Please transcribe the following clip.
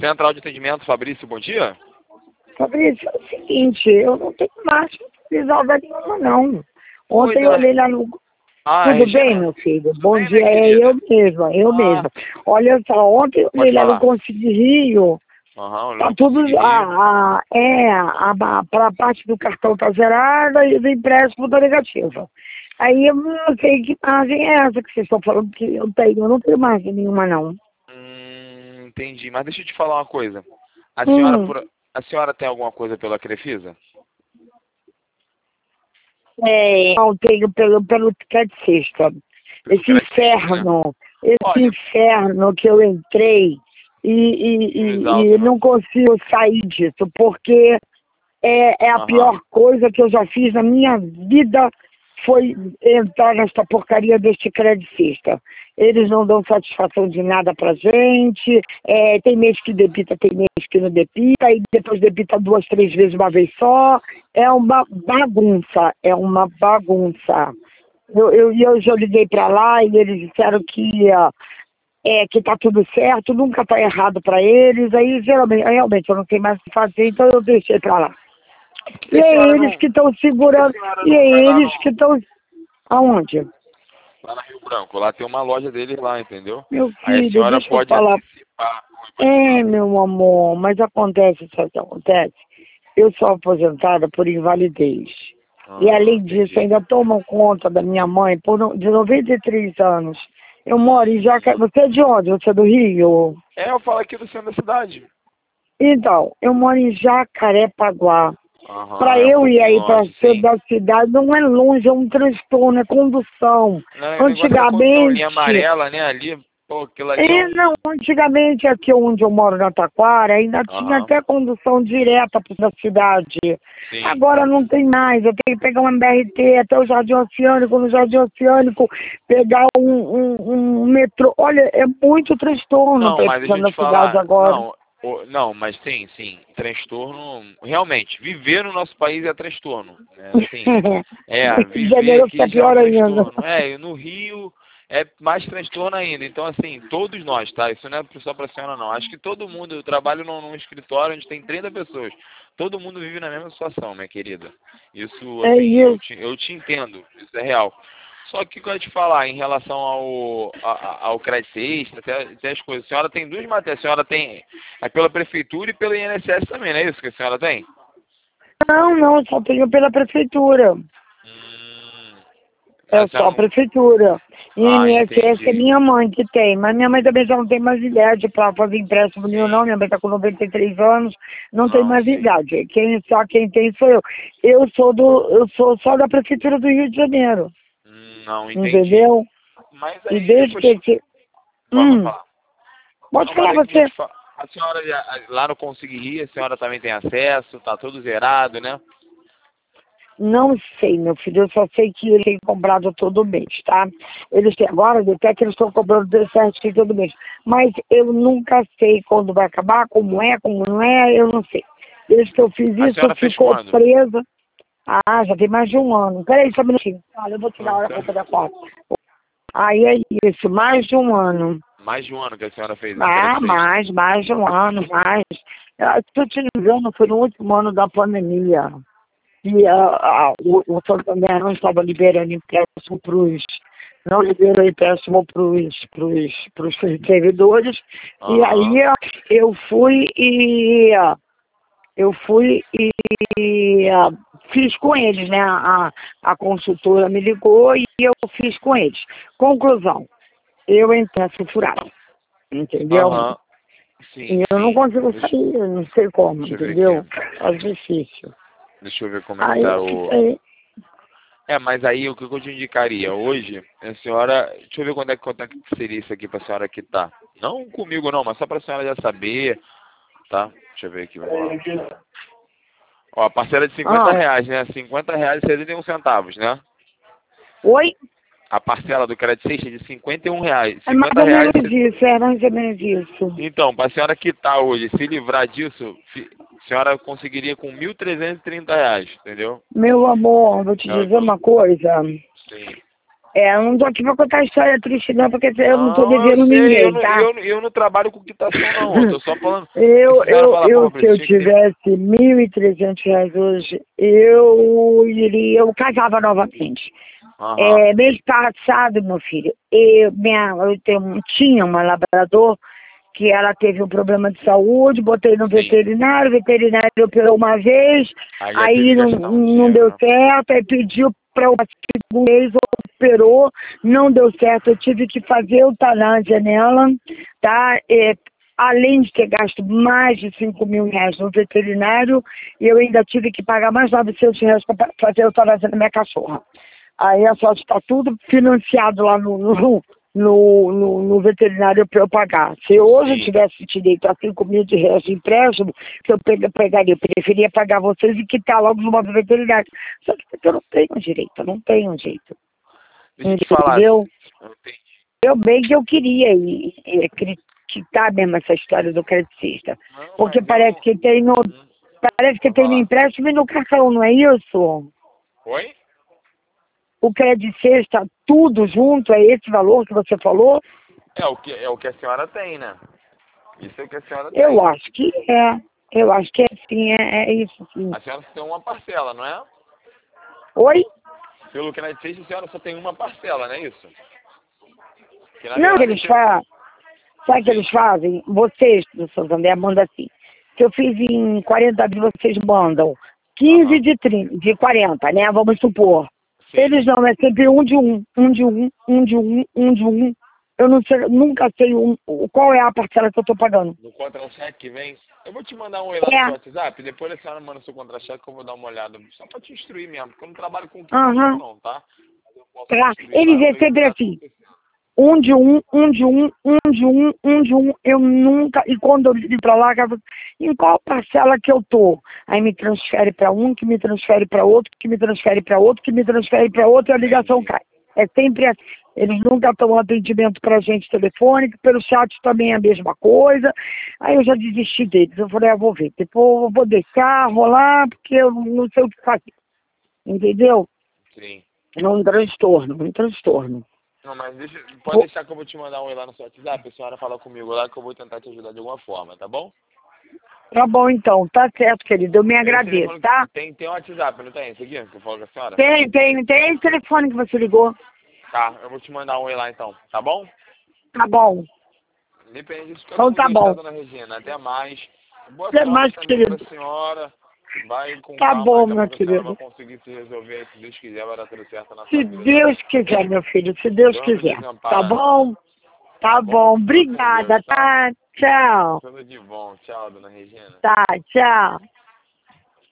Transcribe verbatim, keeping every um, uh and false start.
Central de Atendimento, Fabrício, bom dia. Fabrício, é o seguinte, eu não tenho marcha resolve nenhuma, não. Ontem eu Pois é. olhei lá no... Ah, Tudo Regina, bem, meu filho? tudo Bom bem, dia, minha é querida? eu mesma, eu Ah, mesma. Olha só, ontem eu olhei pode lá no falar. Conselho Rio, Aham, tá não tudo... consegui A, rir. a, é, a, a, pra parte do cartão tá zerada e do empréstimo tá negativa. Aí eu não sei que margem é essa que vocês estão falando que eu tenho. Eu não tenho margem nenhuma, não. Hum, entendi. Mas deixa eu te falar uma coisa. A senhora, Hum, por... a senhora tem alguma coisa pela Crefisa? é, não tenho pelo, pelo catecismo. Pelo Esse Credicista, né? inferno, esse Olha, inferno que eu entrei e, e, Juiz e, e Alto, né? não consigo sair disso, porque é, é a Aham. pior coisa que eu já fiz na minha vida foi entrar nessa porcaria deste credicista. Eles não dão satisfação de nada pra gente, é, tem mês que debita, tem mês que não debita, e depois debita duas, três vezes uma vez só. É uma bagunça, é uma bagunça. Eu, eu, eu já liguei para lá e eles disseram que, uh, é, que tá tudo certo, nunca tá errado para eles. Aí, geralmente, realmente, eu não sei mais o que fazer, então eu deixei para lá. Por que E a é senhora eles não, que estão por que a segurando, senhora e não vai é lá eles no, que estão... Aonde? lá na Rio Branco? Lá tem uma loja deles lá, entendeu? Meu Aí a filho, senhora deixa eu pode falar. antecipar. Oi, pode É, falar. meu amor, mas acontece, sabe o que acontece? Eu sou aposentada por invalidez. E Aham, além disso, entendi. ainda tomam conta da minha mãe por no- de noventa e três anos. Eu moro em Jaca... Você é de onde? Você é do Rio? É, eu falo aqui do centro da cidade. Então, eu moro em Jacarepaguá. Para Aham, é um eu ir pouquinho aí para o longe, centro sim. da cidade, não é longe, é um transtorno, é condução. Não, o negócio é condição, linha Antigamente, amarela, né, ali. Pô, aquilo ali é é, um... não, antigamente aqui onde eu moro na Taquara, ainda tinha Aham, até condução direta para a cidade. sim. Agora não tem mais, eu tenho que pegar um M R T até o Jardim Oceânico, no Jardim Oceânico, pegar um, um, um metrô. Olha, é muito transtorno Não, para ir mas para deixa eu da te cidade falar. agora. Não, o- não, mas sim, sim. Transtorno. Realmente, viver no nosso país é transtorno. Né? Assim, é, Rio de viver Janeiro aqui fica já é um pior ainda. transtorno. É, e no Rio é mais transtorno ainda. Então, assim, todos nós, tá? Isso não é só pra senhora, não. Acho que todo mundo, eu trabalho num, num escritório onde tem trinta pessoas. Todo mundo vive na mesma situação, minha querida. Isso, É assim, eu isso. te, eu te entendo. Isso é real. Só que o que eu ia te falar em relação ao, a- a- ao crédito extra, até, até as coisas. A senhora tem duas matérias. A senhora tem é pela prefeitura e pela I N S S também, não é isso que a senhora tem? Não, não, só tenho pela prefeitura. Hum, a É só senhora a não... prefeitura. Ah, I N S S é entendi. minha mãe que tem, mas minha mãe também já não tem mais idade para fazer empréstimo nenhum, não. Sim. Minha mãe está com noventa e três anos, não tem Não, mais sim. idade. Quem, só quem tem sou eu. Eu sou, do, eu sou só da prefeitura do Rio de Janeiro, Hum, não, entendi. entendeu? Mas E aí desde depois... que esse... Vamos Hum, falar. pode Não, mas falar é que eu vou você. te falar. A senhora já, lá no Consegui Rir, a senhora também tem acesso, tá tudo zerado, né? Não sei, meu filho, eu só sei que ele tem comprado todo mês, tá? Eles têm agora, até que eles estão cobrando certinho todo mês. Mas eu nunca sei quando vai acabar, como é, como não é, eu não sei. Desde que eu fiz A isso, senhora fez ficou quando? presa. Ah, já tem mais de um ano. Peraí, só um minutinho. Olha, eu vou tirar a Ah, hora tá. pra da porta. Aí é isso, mais de um ano. Mais de um ano que a senhora fez esse Ah, crédito extra. mais, mais de um ano, mais. Estou te dizendo, foi no último ano da pandemia. E ah, ah, o, o Santander não estava liberando empréstimo para os... Não liberou empréstimo para os servidores. E Aham. aí ah, eu fui e... ah, Eu fui e ah, fiz com eles, né? A, a consultora me ligou e eu fiz com eles. Conclusão, eu entrei furada, entendeu? Aham. Sim, E eu não sim. consigo Deixa, sair, eu não sei como, deixa eu ver aqui. entendeu? É difícil. Deixa eu ver como é que Aí tá eu o. fiquei, É, mas aí o que eu te indicaria hoje, a senhora. Deixa eu ver quando é, que- quanto é que seria isso aqui pra senhora quitar. Não comigo não, mas só pra senhora já saber, tá? Deixa eu ver aqui, vamos lá. Ó, a parcela de cinquenta ah, reais, né? Cinquenta reais e setenta e um centavos, né? oi? A parcela do crédito sexta é de cinquenta e um reais. É mais Cinquenta ou reais. menos isso, é mais ou menos isso. Então, para a senhora quitar hoje, se livrar disso, fi- a senhora conseguiria com mil trezentos e trinta reais, entendeu? Meu amor, vou te É, dizer do- uma coisa. sim. É, eu não tô aqui pra contar história triste não, porque eu não tô Não, devendo eu sei, ninguém, eu não, tá? eu, eu não trabalho com quitação não, eu tô só falando. Eu, Se a senhora eu, falar, eu, pô, se eu tinha que ter... tivesse mil e trezentos reais hoje, eu iria, eu casava novamente. Aham, É, mês passado, meu filho, eu, minha, eu tenho, tinha uma labrador que ela teve um problema de saúde, botei no sim. veterinário, o veterinário operou uma vez, Aí já teve aí que não, gastar um não dinheiro, deu né? certo, aí pediu para o segundo mês, operou, não deu certo, eu tive que fazer eutanásia nela, tá? É, além de ter gasto mais de cinco mil reais no veterinário, eu ainda tive que pagar mais novecentos reais para fazer eutanásia na minha cachorra. Aí a sorte está tudo financiado lá no, no, no, no, no veterinário para eu pagar. Se hoje eu Sim. tivesse direito a cinco mil de reais de empréstimo, que eu pega- pegaria, eu preferia pagar vocês e quitar logo no modo veterinário. Só que eu não tenho direito, eu não tenho jeito. Deixa eu te falar. Entendeu? Eu entendi. Eu bem que eu queria e, e, criticar mesmo essa história do credicista. Não, Porque mas eu parece não... que tem no, Uhum. parece que Vou tem no falar. empréstimo e no cartão, não é isso? Oi? O crédito sexta, tudo junto, é esse valor que você falou? É o que, é o que a senhora tem, né? Isso é o que a senhora Eu tem. acho que é. Eu acho que é sim, é, é isso sim. A senhora só tem uma parcela, não é? Oi? Pelo que nós fez, a senhora só tem uma parcela, não é isso? Que na Não, que verdade eles a senhora... fazem. Sabe o que Sim. eles fazem? Vocês do Santander mandam assim. Se eu fiz em quarenta dias, vocês mandam quinze Aham. de trinta, de quarenta, né? Vamos supor. Sim. Eles não, é sempre um de um, um de um, um de um, um de um. Eu não sei, nunca sei um, o- qual é a parcela que eu tô pagando. No contra-cheque que vem... Eu vou te mandar um oi lá no É, seu WhatsApp, depois a senhora manda o seu contra-cheque que eu vou dar uma olhada. Só pra te instruir mesmo, porque eu não trabalho com quitação aham, não, tá? Mas eu posso te tá. instruir lá, Eles eu é sei o que sempre tá assim. acontecendo. Um de um, um de um, um de um, um de um. Eu nunca. E quando eu ligo pra lá, eu falo, em qual parcela que eu tô? Aí me transfere pra um, que me transfere pra outro, que me transfere pra outro, que me transfere pra outro, e a ligação Entendi. cai. É sempre assim. Eles nunca dão atendimento pra gente telefônico, pelo chat também é a mesma coisa. Aí eu já desisti deles. Eu falei, ah, vou ver. Depois eu vou deixar rolar, porque eu não sei o que fazer. Entendeu? Sim. É um transtorno, um transtorno. Não, mas deixa, pode deixar que eu vou te mandar um oi lá no seu WhatsApp, a senhora fala comigo lá que eu vou tentar te ajudar de alguma forma, tá bom? Tá bom, então. Tá certo, querido. Eu me Esse agradeço, telefone tá? tem, tem um WhatsApp, não tem esse aqui que eu falo com a senhora? Tem, tem. Tem esse telefone que você ligou. Tá, eu vou te mandar um oi lá então, tá bom? Tá bom. Independente de cada Então um tá dois, tá, bom. dona Regina? Até mais. Boa Até sorte mais, também pra querido. senhora. Vai com Tá calma, bom, daqui a meu pouco a senhora vai querido. conseguir se resolver aí, se Deus quiser, vai dar tudo certo na sua Se vida, tá Deus bom? quiser, meu filho. Se Deus Deus não quiser. Tá desampara não. bom? Tá Tá bom? bom. Fica com Obrigada, Deus, tá? tá? Tchau. Tudo de bom. Tchau, dona Regina. Tá, tchau.